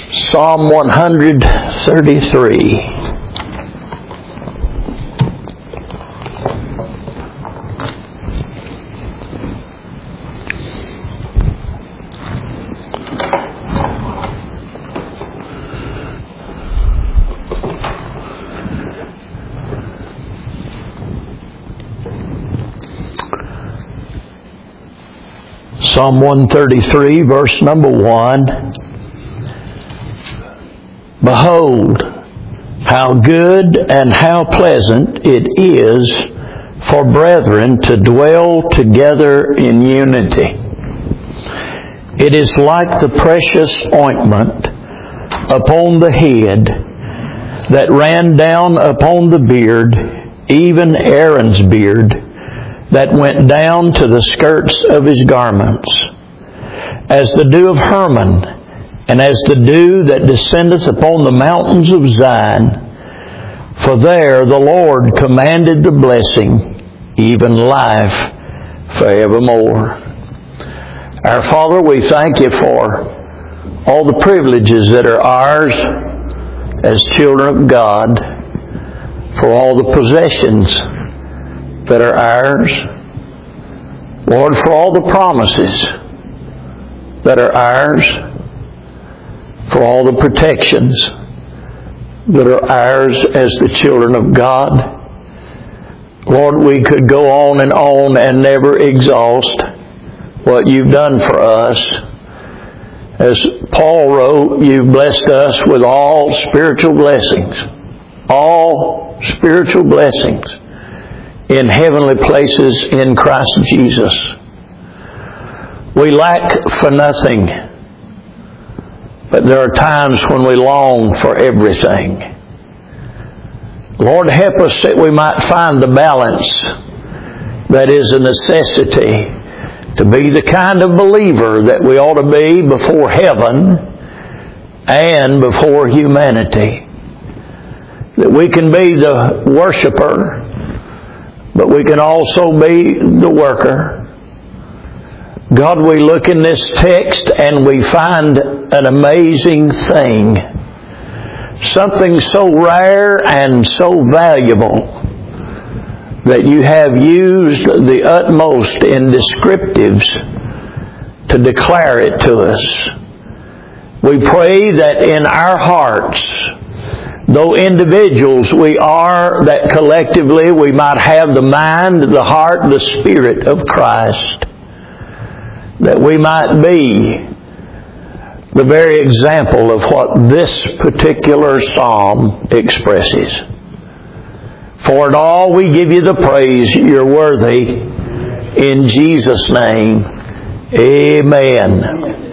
Psalm 133. Psalm 133, verse number 1. Behold, how good and how pleasant it is for brethren to dwell together in unity. It is like the precious ointment upon the head that ran down upon the beard, even Aaron's beard, that went down to the skirts of his garments, as the dew of Hermon, and as the dew that descendeth upon the mountains of Zion. For there the Lord commanded the blessing, even life forevermore. Our Father, we thank You for all the privileges that are ours as children of God, for all the possessions that are ours, Lord, for all the promises that are ours, for all the protections that are ours as the children of God. Lord, we could go on and never exhaust what You've done for us. As Paul wrote, You've blessed us with all spiritual blessings. All spiritual blessings in heavenly places in Christ Jesus. We lack for nothing, but there are times when we long for everything. Lord, help us that we might find the balance that is a necessity to be the kind of believer that we ought to be before heaven and before humanity. That we can be the worshiper, but we can also be the worker. God, we look in this text and we find an amazing thing. Something so rare and so valuable that You have used the utmost in descriptives to declare it to us. We pray that in our hearts, though individuals we are, that collectively we might have the mind, the heart, the Spirit of Christ. That we might be the very example of what this particular psalm expresses. For it all we give You the praise. You're worthy. In Jesus' name, amen.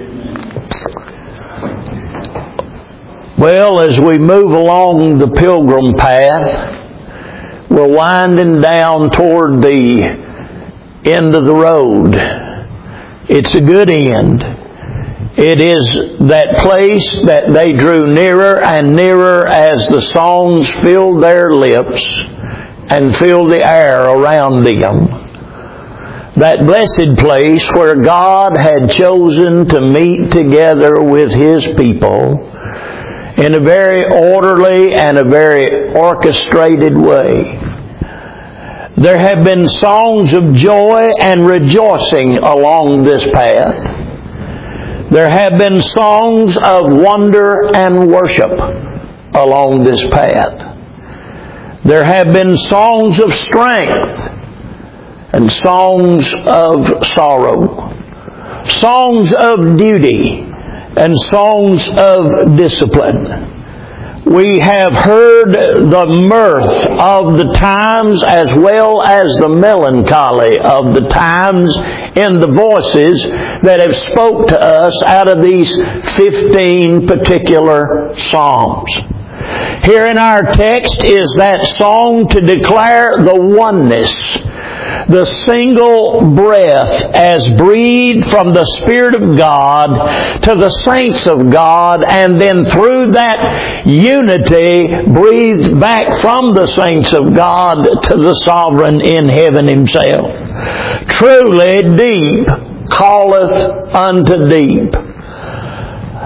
Well, as we move along the pilgrim path, we're winding down toward the end of the road. It's a good end. It is that place that they drew nearer and nearer as the songs filled their lips and filled the air around them. That blessed place where God had chosen to meet together with His people in a very orderly and a very orchestrated way. There have been songs of joy and rejoicing along this path. There have been songs of wonder and worship along this path. There have been songs of strength and songs of sorrow. Songs of duty and songs of discipline. We have heard the mirth of the times as well as the melancholy of the times in the voices that have spoke to us out of these 15 particular psalms. Here in our text is that song to declare the oneness, the single breath as breathed from the Spirit of God to the saints of God, and then through that unity breathed back from the saints of God to the Sovereign in heaven Himself. Truly deep calleth unto deep.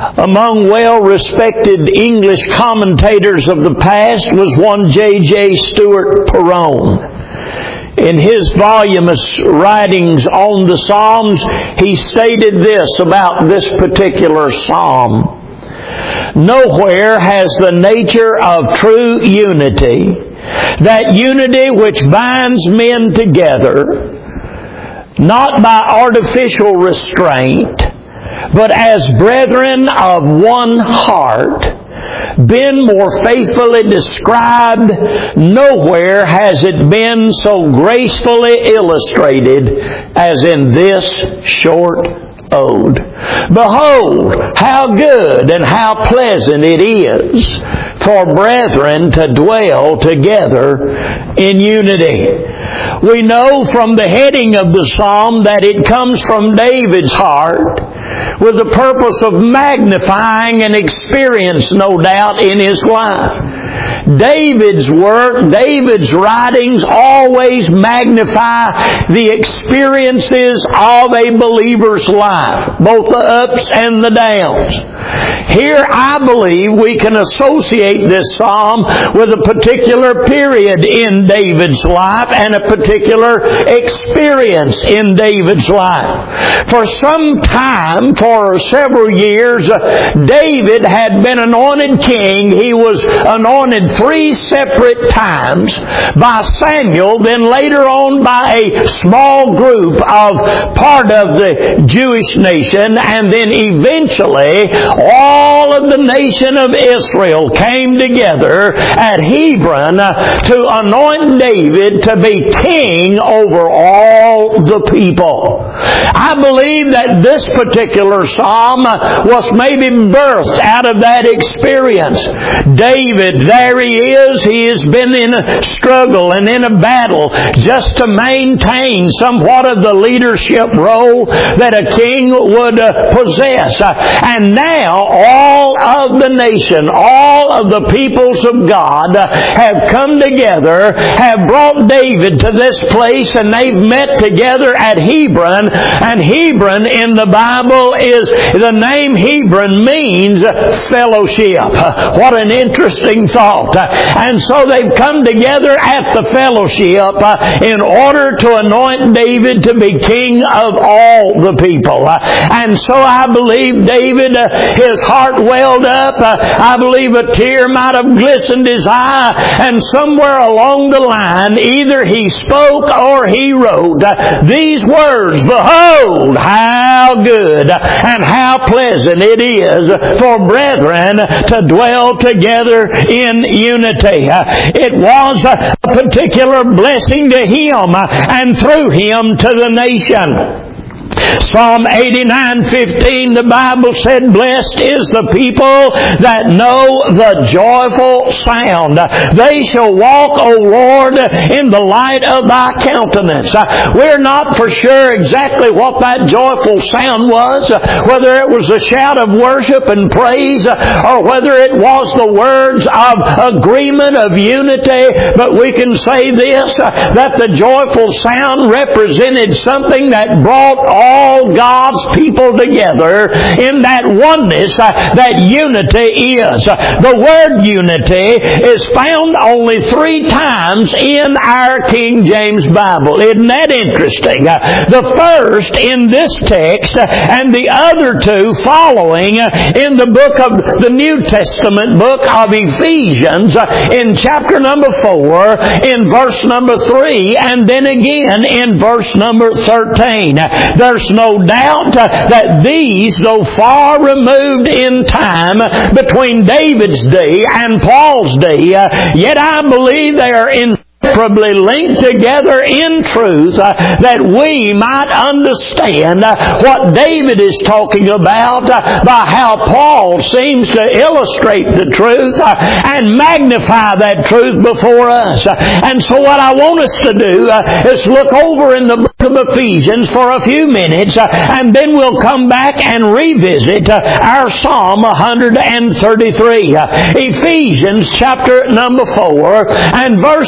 Among well-respected English commentators of the past was one J.J. Stewart Perowne. In his voluminous writings on the Psalms, he stated this about this particular psalm. Nowhere has the nature of true unity, that unity which binds men together, not by artificial restraint, but as brethren of one heart, been more faithfully described. Nowhere has it been so gracefully illustrated as in this short ode. Behold, how good and how pleasant it is for brethren to dwell together in unity. We know from the heading of the psalm that it comes from David's heart with the purpose of magnifying an experience, no doubt, in his life. David's work, David's writings always magnify the experiences of a believer's life, both the ups and the downs. Here, I believe, we can associate this psalm with a particular period in David's life and a particular experience in David's life. For some time, for several years, David had been anointed king. He was anointed 3 separate times by Samuel, then later on by a small group of part of the Jewish nation, and then eventually all of the nation of Israel came together at Hebron to anoint David to be king over all the people. I believe that this particular psalm was maybe birthed out of that experience. David, there he is. He has been in a struggle and in a battle just to maintain somewhat of the leadership role that a king would possess. And now all of the nation, all of the peoples of God have come together, have brought David to this place, and they've met together at Hebron. And Hebron in the Bible is, the name Hebron means fellowship. What an interesting thought. And so they've come together at the fellowship in order to anoint David to be king of all the people. And so I believe David, his heart welled up. I believe a tear might have glistened his eye, and somewhere along the line, either he spoke or he wrote these words, behold, how good and how pleasant it is for brethren to dwell together in unity. It was a particular blessing to him and through him to the nation. Psalm 89:15, the Bible said, blessed is the people that know the joyful sound. They shall walk, O Lord, in the light of thy countenance. We're not for sure exactly what that joyful sound was, whether it was a shout of worship and praise, or whether it was the words of agreement, of unity, but we can say this, that the joyful sound represented something that brought all God's people together in that oneness that unity is. The word unity is found only 3 times in our King James Bible. Isn't that interesting? The first in this text and the other 2 following in the book of the New Testament book of Ephesians in chapter number 4, in verse number 3, and then again in verse number 13. There's no doubt that these, though far removed in time between David's day and Paul's day, yet I believe they are inseparably linked together in truth, that we might understand what David is talking about by how Paul seems to illustrate the truth and magnify that truth before us. And so what I want us to do is look over in the book of Ephesians for a few minutes, and then we'll come back and revisit our Psalm 133. Ephesians chapter number 4 and verse number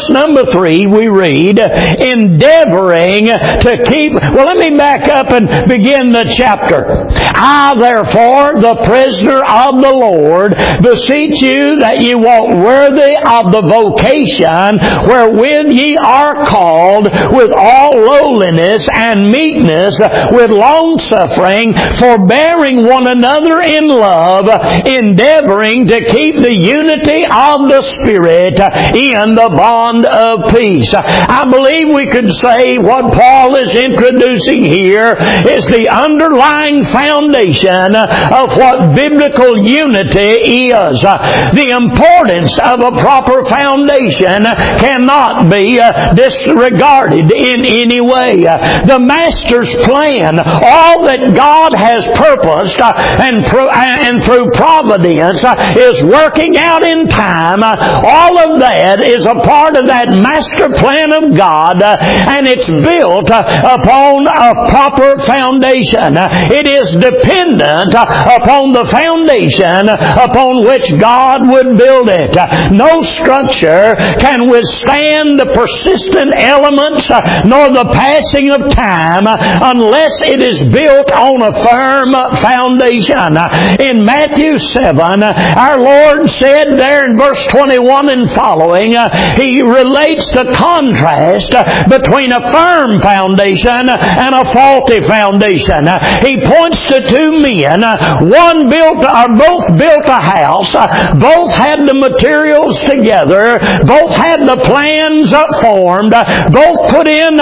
the 3 we read, endeavoring to keep... Well, let me back up and begin the chapter. I, therefore, the prisoner of the Lord, beseech you that ye walk worthy of the vocation wherewith ye are called, with all lowliness and meekness, with longsuffering, forbearing one another in love, endeavoring to keep the unity of the Spirit in the bond of peace. I believe we could say what Paul is introducing here is the underlying foundation of what biblical unity is. The importance of a proper foundation cannot be disregarded in any way. The Master's plan, all that God has purposed and through providence is working out in time, all of that is a part of that master plan of God, and it's built upon a proper foundation. It is dependent upon the foundation upon which God would build it. No structure can withstand the persistent elements nor the passing of time unless it is built on a firm foundation. In Matthew 7, our Lord said there in verse 21 and following, He relates the contrast between a firm foundation and a faulty foundation. He points to 2 men. Both built a house. Both had the materials together. Both had the plans formed. Both put in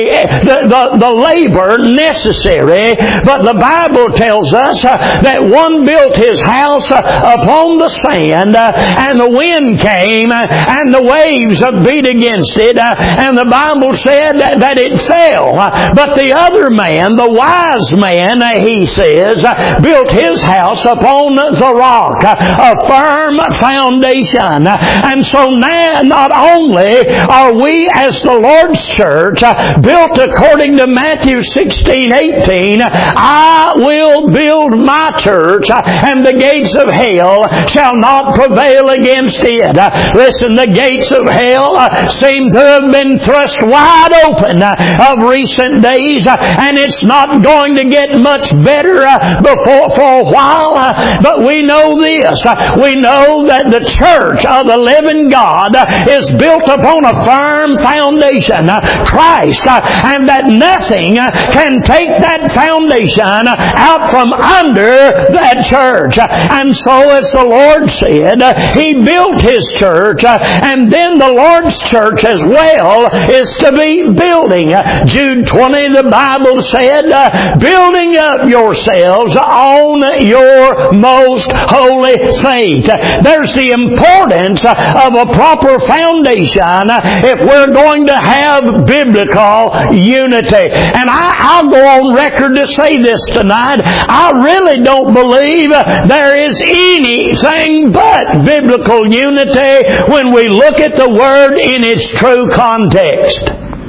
the labor necessary. But the Bible tells us that one built his house upon the sand, and the wind came, and the waves beat against it, and the Bible said that it fell. But the other man, the wise man, he says, built his house upon the rock, a firm foundation. And so now, not only are we as the Lord's church built according to Matthew 16:18, I will build my church, and the gates of hell shall not prevail against it. Listen, the gates of hell seem to have been thrust wide open of recent days, and it's not going to get much better for a while. But we know this. We know that the church of the living God is built upon a firm foundation, Christ, and that nothing can take that foundation out from under that church. And so, as the Lord said, He built His church, and then the Lord's church as well is to be building. Jude 20, the Bible said, building up yourselves on your most holy faith. There's the importance of a proper foundation if we're going to have biblical unity. And I'll go on record to say this tonight. I really don't believe there is anything but biblical unity when we look at the Word in its true context.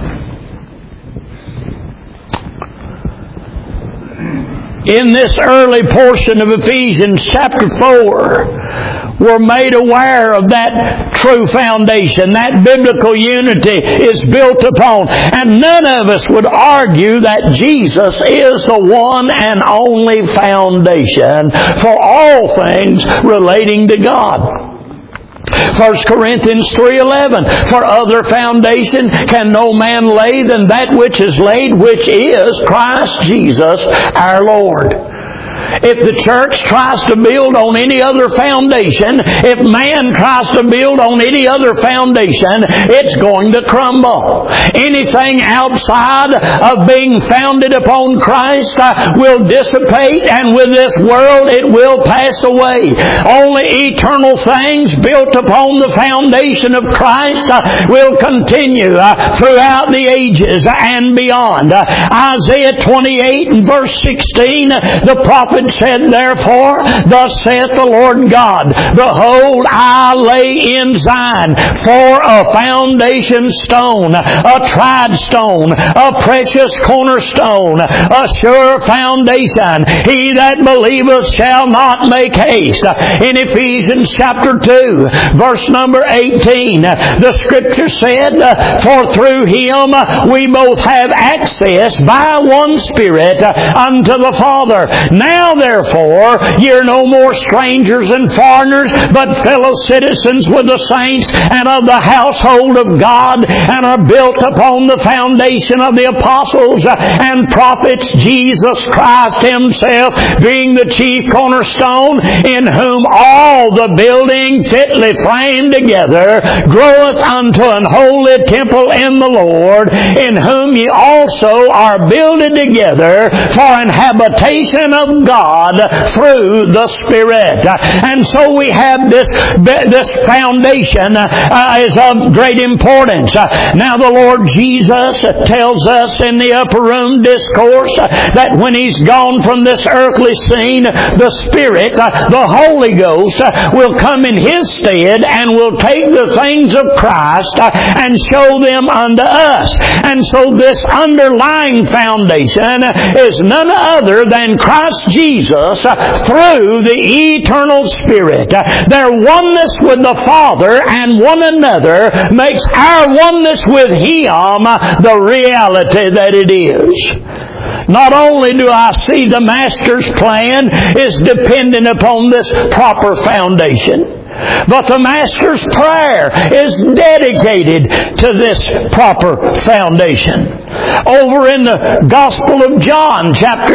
In this early portion of Ephesians chapter 4, we're made aware of that true foundation. That biblical unity is built upon. And none of us would argue that Jesus is the one and only foundation for all things relating to God. 1 Corinthians 3:11, for other foundation can no man lay than that which is laid, which is Christ Jesus our Lord. If the church tries to build on any other foundation, if man tries to build on any other foundation, it's going to crumble. Anything outside of being founded upon Christ will dissipate, and with this world it will pass away. Only eternal things built upon the foundation of Christ will continue throughout the ages and beyond. Isaiah 28 and verse 16, the prophet prophet said, Therefore, thus saith the Lord God, Behold, I lay in Zion for a foundation stone, a tried stone, a precious cornerstone, a sure foundation. He that believeth shall not make haste. In Ephesians chapter 2, verse number 18, the Scripture said, For through Him we both have access by one Spirit unto the Father. Now therefore ye are no more strangers and foreigners, but fellow citizens with the saints and of the household of God, and are built upon the foundation of the apostles and prophets, Jesus Christ Himself being the chief cornerstone, in whom all the building fitly framed together groweth unto an holy temple in the Lord, in whom ye also are builded together for an habitation of God through the Spirit. And so we have this foundation is of great importance. Now the Lord Jesus tells us in the upper room discourse that when He's gone from this earthly scene, the Spirit, the Holy Ghost, will come in His stead and will take the things of Christ and show them unto us. And so this underlying foundation is none other than Christ Jesus through the eternal Spirit. Their oneness with the Father and one another makes our oneness with Him the reality that it is. Not only do I see the Master's plan is dependent upon this proper foundation, but the Master's prayer is dedicated to this proper foundation. Over in the Gospel of John, chapter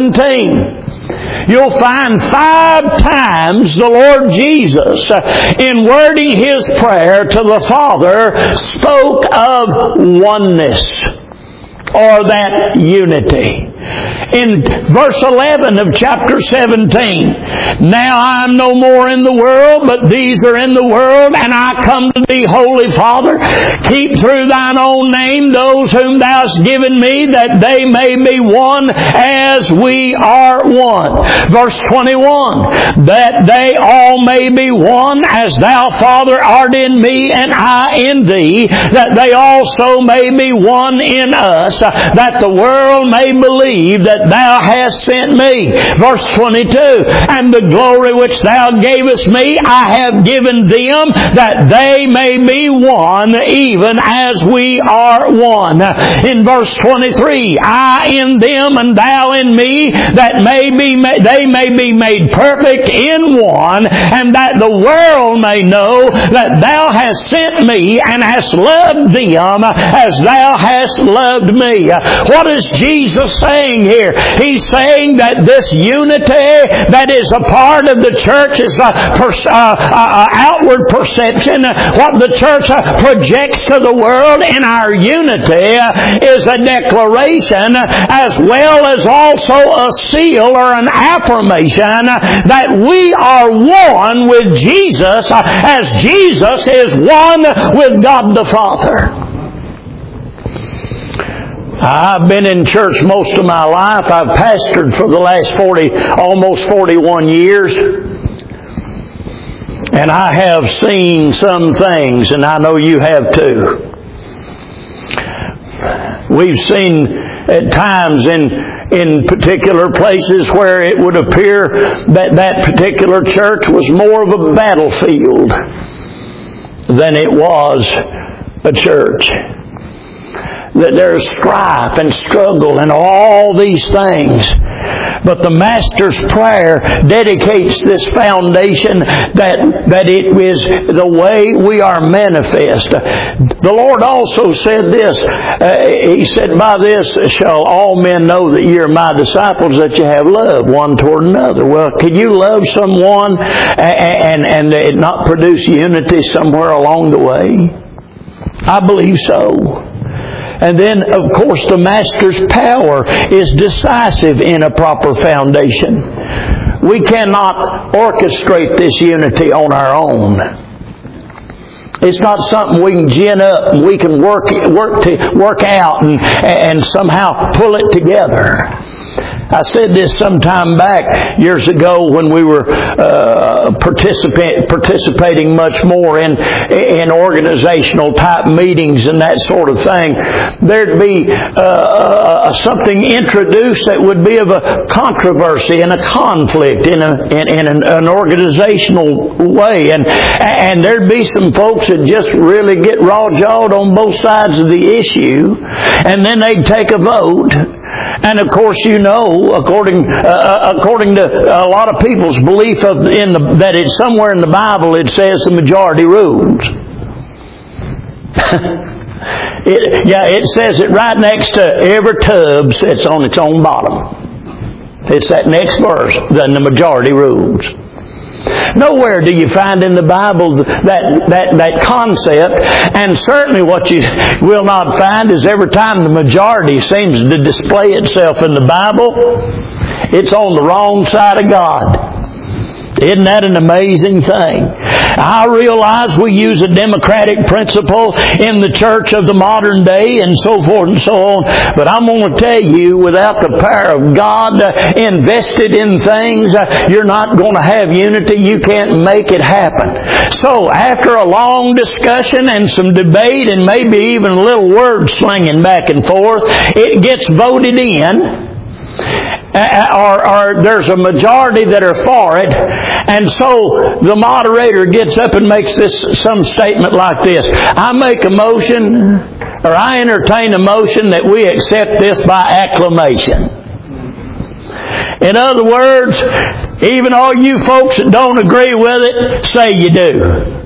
17, you'll find 5 times the Lord Jesus, in wording His prayer to the Father, spoke of oneness, or that unity. In verse 11 of chapter 17, Now I am no more in the world, but these are in the world, and I come to Thee, Holy Father. Keep through Thine own name those whom Thou hast given Me, that they may be one as we are one. Verse 21, That they all may be one, as Thou, Father, art in Me, and I in Thee, that they also may be one in us, that the world may believe that Thou hast sent Me. Verse 22, And the glory which Thou gavest Me I have given them, that they may be one, even as we are one. In verse 23, I in them and Thou in Me, that they may be made perfect in one, and that the world may know that Thou hast sent Me and hast loved them as Thou hast loved Me. What is Jesus saying here? He's saying that this unity that is a part of the church is outward perception. What the church projects to the world in our unity is a declaration, as well as also a seal or an affirmation that we are one with Jesus, as Jesus is one with God the Father. I've been in church most of my life. I've pastored for the last almost 41 years. And I have seen some things, and I know you have too. We've seen at times in particular places where it would appear that particular church was more of a battlefield than it was a church. That there's strife and struggle and all these things. But the Master's prayer dedicates this foundation that it is the way we are manifest. The Lord also said this. He said, By this shall all men know that ye are My disciples, that you have love one toward another. Well, can you love someone and it not produce unity somewhere along the way? I believe so. And then, of course, the Master's power is decisive in a proper foundation. We cannot orchestrate this unity on our own. It's not something we can gin up and we can work out and somehow pull it together. I said this some time back, years ago, when we were participating much more in organizational type meetings and that sort of thing. There'd be something introduced that would be of a controversy and a conflict in an organizational way, and there'd be some folks that just really get raw-jawed on both sides of the issue, and then they'd take a vote. And of course, you know, according to a lot of people's belief that it's somewhere in the Bible, it says the majority rules. It says it right next to every tub sits on its own bottom. It's that next verse, then the majority rules. Nowhere do you find in the Bible that concept, and certainly what you will not find is every time the majority seems to display itself in the Bible, it's on the wrong side of God. Isn't that an amazing thing? I realize we use a democratic principle in the church of the modern day and so forth and so on, but I'm going to tell you, without the power of God invested in things, you're not going to have unity. You can't make it happen. So, after a long discussion and some debate and maybe even a little word slinging back and forth, it gets voted in. Or there's a majority that are for it, and so the moderator gets up and makes some statement like this: I make a motion, or I entertain a motion that we accept this by acclamation. In other words, even all you folks that don't agree with it, say you do.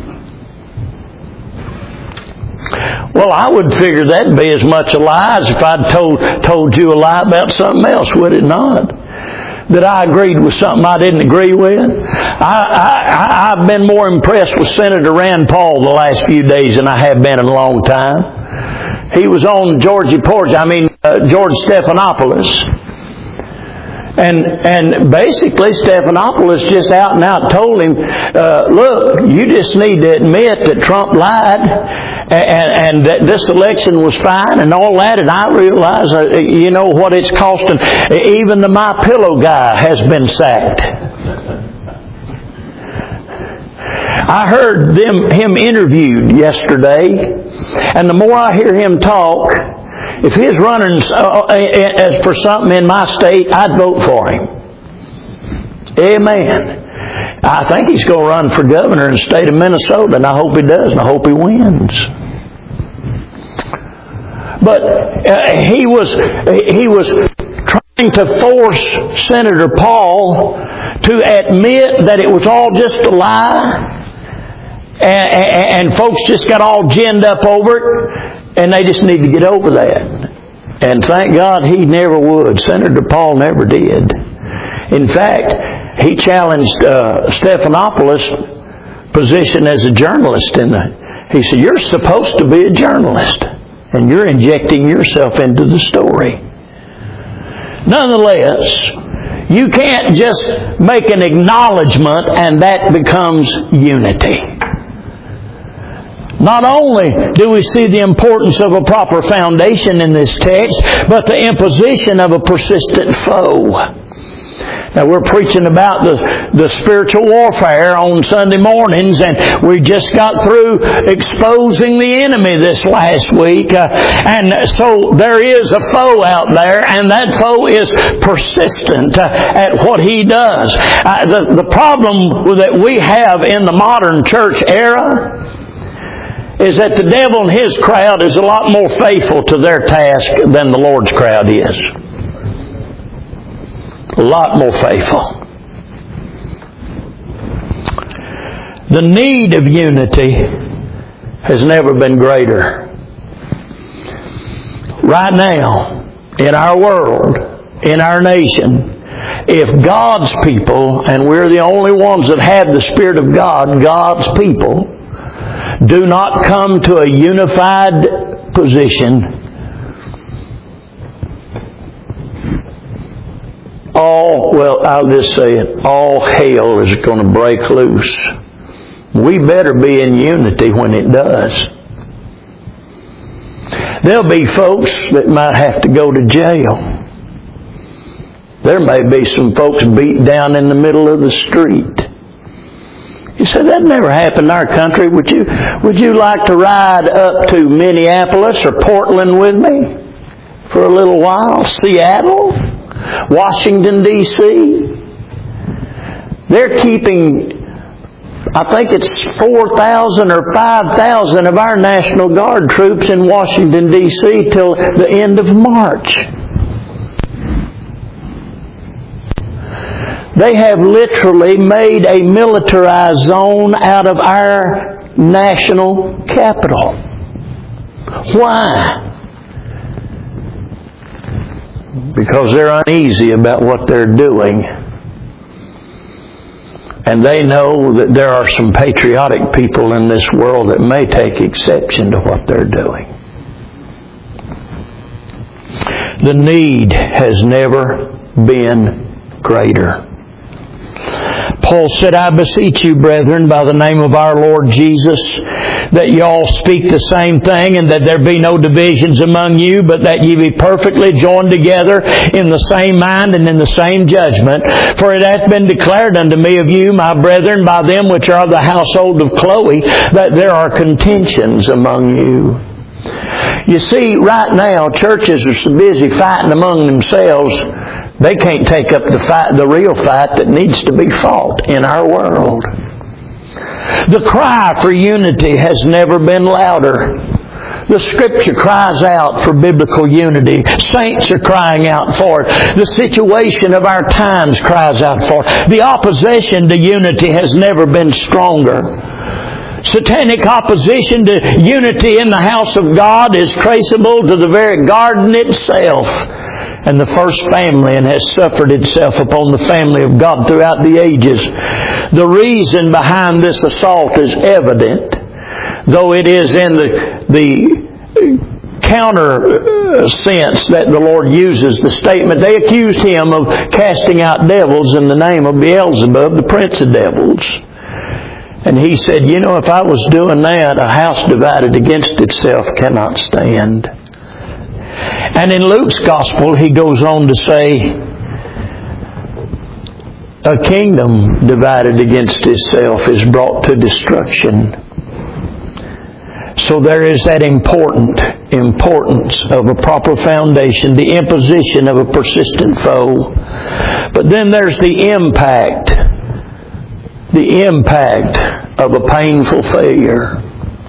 Well, I would figure that'd be as much a lie as if I'd told you a lie about something else, would it not? That I agreed with something I didn't agree with. I've been more impressed with Senator Rand Paul the last few days than I have been in a long time. He was on George Stephanopoulos. And basically, Stephanopoulos just out and out told him, look, you just need to admit that Trump lied and that this election was fine and all that. And I realize, you know, what it's costing. Even the MyPillow guy has been sacked. I heard him interviewed yesterday, and the more I hear him talk, if he's running for something in my state, I'd vote for him. Amen. I think he's going to run for governor in the state of Minnesota, and I hope he does, and I hope he wins. But he was trying to force Senator Paul to admit that it was all just a lie, and folks just got all ginned up over it. And they just need to get over that. And thank God he never would. Senator Paul never did. In fact, he challenged Stephanopoulos' position as a journalist. He said, you're supposed to be a journalist. And you're injecting yourself into the story. Nonetheless, you can't just make an acknowledgement and that becomes unity. Not only do we see the importance of a proper foundation in this text, but the imposition of a persistent foe. Now, we're preaching about the spiritual warfare on Sunday mornings, and we just got through exposing the enemy this last week. And so there is a foe out there, and that foe is persistent at what he does. The problem that we have in the modern church era is that the devil and his crowd is a lot more faithful to their task than the Lord's crowd is. A lot more faithful. The need of unity has never been greater. Right now, in our world, in our nation, if God's people, and we're the only ones that have the Spirit of God, God's people, do not come to a unified position, I'll just say it, all hell is going to break loose. We better be in unity when it does. There'll be folks that might have to go to jail. There may be some folks beat down in the middle of the street. You say, that never happened in our country. Would you like to ride up to Minneapolis or Portland with me for a little while? Seattle? Washington, D.C.? They're keeping, I think it's 4,000 or 5,000 of our National Guard troops in Washington, D.C. till the end of March. They have literally made a militarized zone out of our national capital. Why? Because they're uneasy about what they're doing. And they know that there are some patriotic people in this world that may take exception to what they're doing. The need has never been greater. Paul said, I beseech you, brethren, by the name of our Lord Jesus, that ye all speak the same thing, and that there be no divisions among you, but that ye be perfectly joined together in the same mind and in the same judgment. For it hath been declared unto me of you, my brethren, by them which are of the household of Chloe, that there are contentions among you. You see, right now, churches are so busy fighting among themselves, they can't take up the real fight that needs to be fought in our world. The cry for unity has never been louder. The Scripture cries out for biblical unity. Saints are crying out for it. The situation of our times cries out for it. The opposition to unity has never been stronger. Satanic opposition to unity in the house of God is traceable to the very garden itself and the first family, and has suffered itself upon the family of God throughout the ages. The reason behind this assault is evident, though it is in the counter sense that the Lord uses the statement. They accused Him of casting out devils in the name of Beelzebub, the prince of devils. And He said, if I was doing that, a house divided against itself cannot stand. And in Luke's Gospel, He goes on to say, a kingdom divided against itself is brought to destruction. So there is that importance of a proper foundation, the imposition of a persistent foe. But then there's the impact of a painful failure.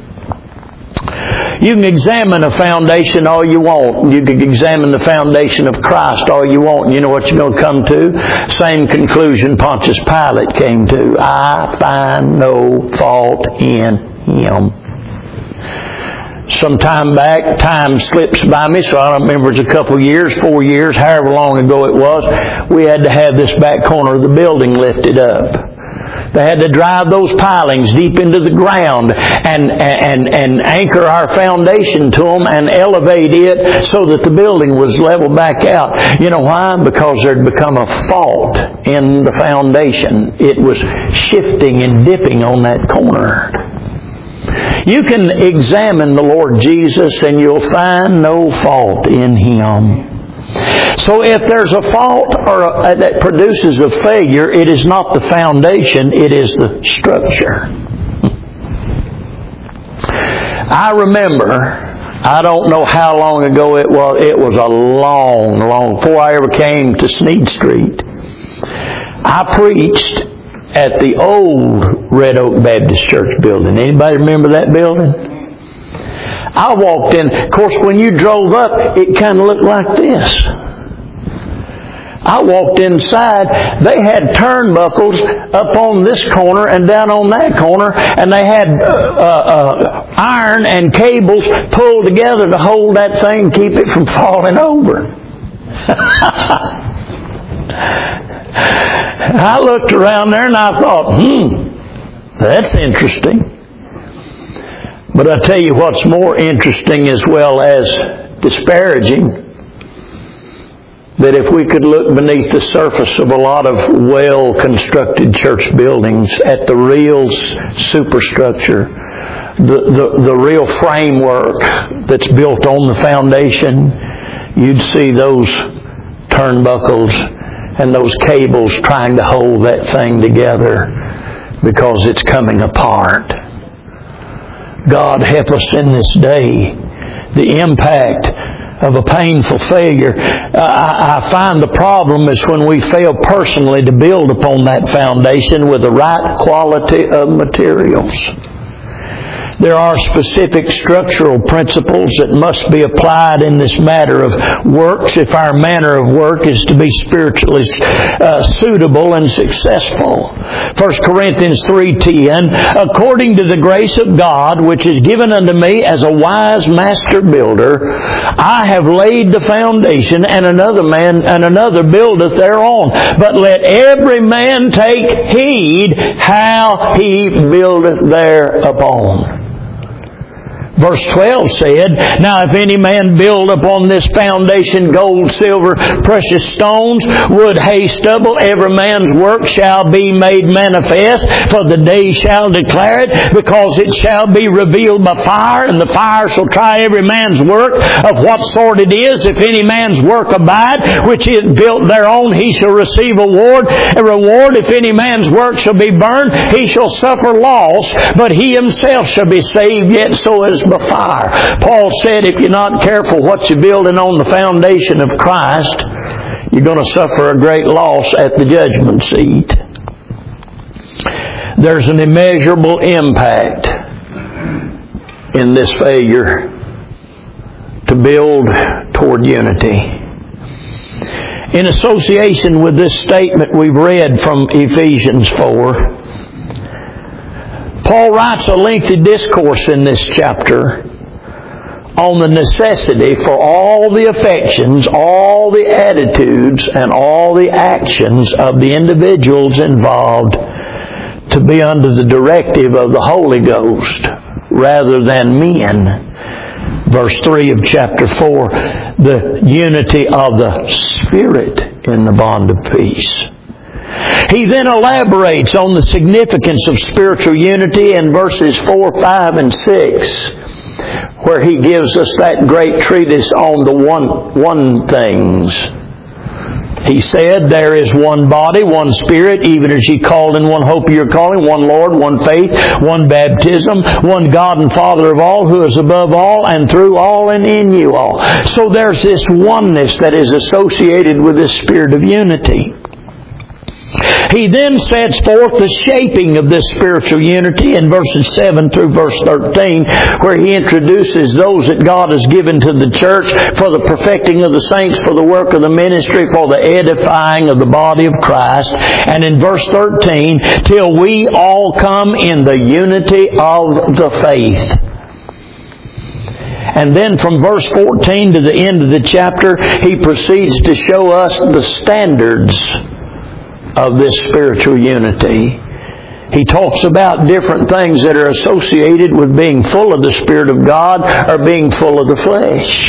You can examine a foundation all you want. You can examine the foundation of Christ all you want. You know what you're going to come to? Same conclusion Pontius Pilate came to. I find no fault in Him. Some time back, time slips by me, so I don't remember, it's a couple of years, 4 years, however long ago it was, we had to have this back corner of the building lifted up. They had to drive those pilings deep into the ground and anchor our foundation to them and elevate it so that the building was leveled back out. You know why? Because there had become a fault in the foundation. It was shifting and dipping on that corner. You can examine the Lord Jesus and you'll find no fault in Him. So if there's a fault that produces a failure, it is not the foundation, it is the structure. I remember, I don't know how long ago it was a long, before I ever came to Sneed Street. I preached at the old Red Oak Baptist Church building. Anybody remember that building? I walked in. Of course, when you drove up, it kind of looked like this. I walked inside. They had turnbuckles up on this corner and down on that corner, and they had iron and cables pulled together to hold that thing, keep it from falling over. I looked around there and I thought, that's interesting. But I tell you what's more interesting as well as disparaging, that if we could look beneath the surface of a lot of well-constructed church buildings at the real superstructure, the real framework that's built on the foundation, you'd see those turnbuckles and those cables trying to hold that thing together because it's coming apart. God help us in this day. The impact of a painful failure. I find the problem is when we fail personally to build upon that foundation with the right quality of materials. There are specific structural principles that must be applied in this matter of works if our manner of work is to be spiritually suitable and successful. 1 Corinthians 3:10, according to the grace of God which is given unto me as a wise master builder, I have laid the foundation, and another buildeth thereon. But let every man take heed how he buildeth thereupon. Verse 12 said, now if any man build upon this foundation gold, silver, precious stones, wood, hay, stubble, every man's work shall be made manifest, for the day shall declare it, because it shall be revealed by fire, and the fire shall try every man's work of what sort it is. If any man's work abide, which is built thereon, he shall receive a reward. If any man's work shall be burned, he shall suffer loss, but he himself shall be saved, yet so as by fire. Paul said, if you're not careful what you're building on the foundation of Christ, you're going to suffer a great loss at the judgment seat. There's an immeasurable impact in this failure to build toward unity. In association with this statement we've read from Ephesians 4, Paul writes a lengthy discourse in this chapter on the necessity for all the affections, all the attitudes, and all the actions of the individuals involved to be under the directive of the Holy Ghost rather than men. Verse 3 of chapter 4, the unity of the Spirit in the bond of peace. He then elaborates on the significance of spiritual unity in verses 4, 5, and 6, where he gives us that great treatise on the one things. He said, there is one body, one Spirit, even as ye called in one hope of your calling, one Lord, one faith, one baptism, one God and Father of all, who is above all and through all and in you all. So there's this oneness that is associated with this spirit of unity. He then sets forth the shaping of this spiritual unity in verses 7 through verse 13, where he introduces those that God has given to the church for the perfecting of the saints, for the work of the ministry, for the edifying of the body of Christ. And in verse 13, till we all come in the unity of the faith. And then from verse 14 to the end of the chapter, he proceeds to show us the standards of this spiritual unity. He talks about different things that are associated with being full of the Spirit of God or being full of the flesh.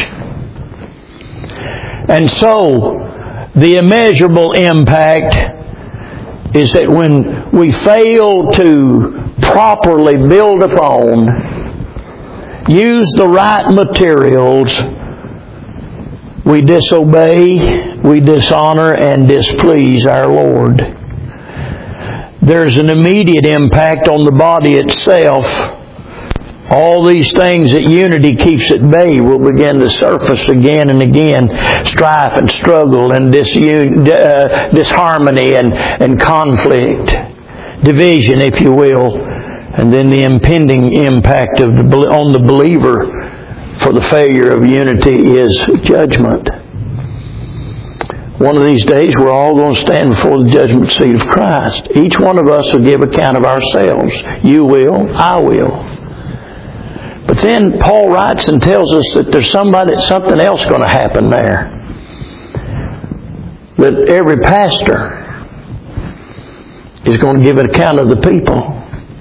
And so, the immeasurable impact is that when we fail to properly build upon, use the right materials, we disobey, we dishonor, and displease our Lord. There's an immediate impact on the body itself. All these things that unity keeps at bay will begin to surface again and again. Strife and struggle and disharmony and conflict. Division, if you will. And then the impending impact on the believer for the failure of unity is judgment. One of these days we're all going to stand before the judgment seat of Christ. Each one of us will give account of ourselves. You will, I will. But then Paul writes and tells us that there's something else going to happen there. That every pastor is going to give an account of the people.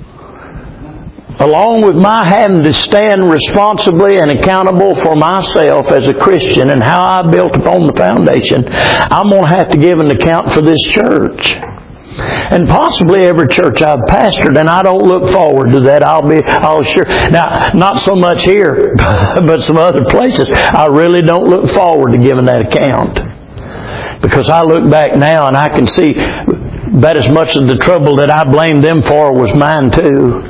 Along with my having to stand responsibly and accountable for myself as a Christian and how I built upon the foundation, I'm going to have to give an account for this church. And possibly every church I've pastored, and I don't look forward to that. I'll sure. Now, not so much here, but some other places. I really don't look forward to giving that account. Because I look back now and I can see about as much of the trouble that I blamed them for was mine too.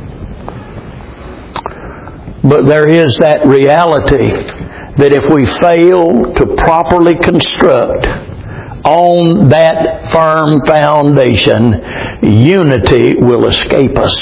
But there is that reality that if we fail to properly construct on that firm foundation, unity will escape us.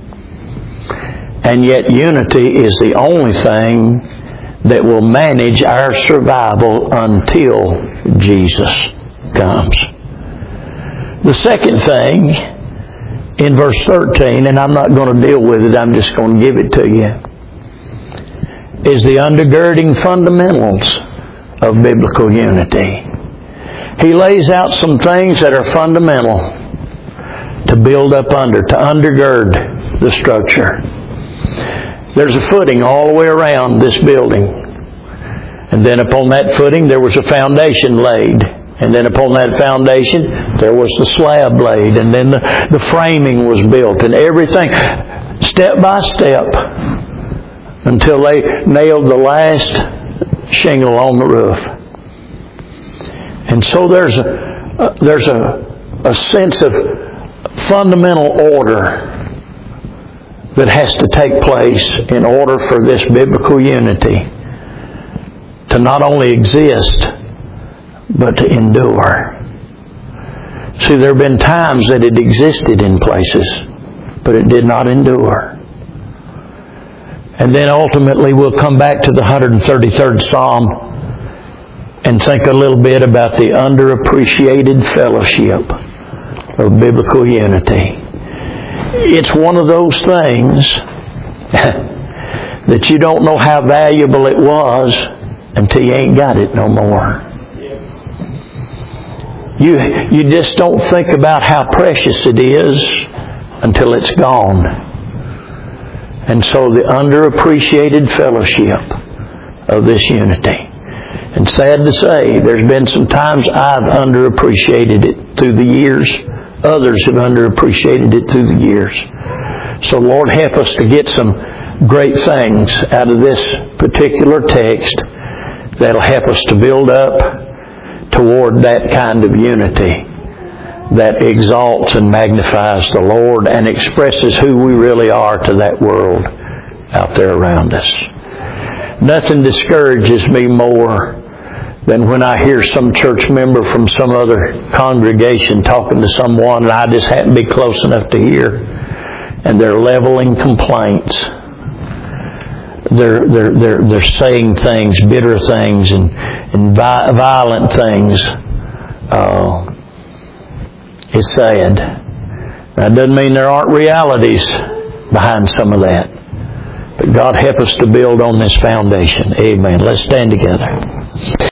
And yet unity is the only thing that will manage our survival until Jesus comes. The second thing in verse 13, and I'm not going to deal with it, I'm just going to give it to you, is the undergirding fundamentals of biblical unity. He lays out some things that are fundamental to build up under, to undergird the structure. There's a footing all the way around this building. And then upon that footing there was a foundation laid. And then upon that foundation there was the slab laid. And then the framing was built. And everything, step by step, until they nailed the last shingle on the roof. And so there's a sense of fundamental order that has to take place in order for this biblical unity to not only exist, but to endure. See, there have been times that it existed in places, but it did not endure. And then ultimately we'll come back to the 133rd Psalm and think a little bit about the underappreciated fellowship of biblical unity. It's one of those things that you don't know how valuable it was until you ain't got it no more. You just don't think about how precious it is until it's gone. And so the underappreciated fellowship of this unity. And sad to say, there's been some times I've underappreciated it through the years. Others have underappreciated it through the years. So Lord, help us to get some great things out of this particular text that'll help us to build up toward that kind of unity that exalts and magnifies the Lord and expresses who we really are to that world out there around us. Nothing discourages me more than when I hear some church member from some other congregation talking to someone and I just happen to be close enough to hear, and they're leveling complaints. They're saying things, bitter things, and violent things. It's sad. That doesn't mean there aren't realities behind some of that. But God help us to build on this foundation. Amen. Let's stand together.